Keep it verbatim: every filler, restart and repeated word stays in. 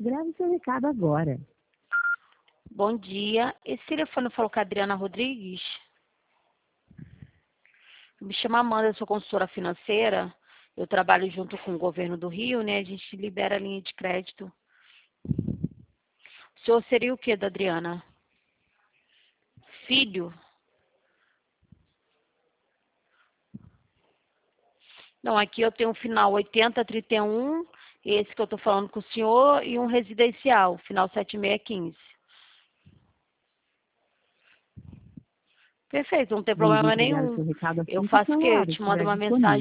Grave seu recado agora. Bom dia. Esse telefone falou com a Adriana Rodrigues. Me chamo Amanda, eu sou consultora financeira. Eu trabalho junto com o governo do Rio, né? A gente libera a linha de crédito. O senhor seria o quê da Adriana? Filho? Não, aqui eu tenho um final oitenta trinta e um, esse que eu estou falando com o senhor, e um residencial, final sete seis um cinco. Perfeito, não tem Vamos problema entregar o nenhum. seu recado Eu assim que o faço o seu quê? Eu horário te mando estiver uma disponível. mensagem.